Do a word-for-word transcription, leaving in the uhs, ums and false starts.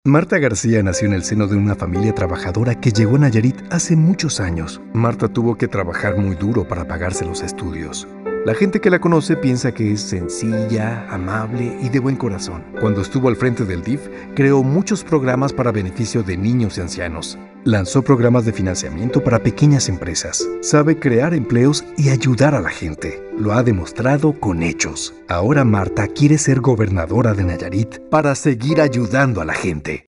Marta García nació en el seno de una familia trabajadora que llegó a Nayarit hace muchos años. Marta tuvo que trabajar muy duro para pagarse los estudios. La gente que la conoce piensa que es sencilla, amable y de buen corazón. Cuando estuvo al frente del D I F, creó muchos programas para beneficio de niños y ancianos. Lanzó programas de financiamiento para pequeñas empresas. Sabe crear empleos y ayudar a la gente. Lo ha demostrado con hechos. Ahora Marta quiere ser gobernadora de Nayarit para seguir ayudando a la gente.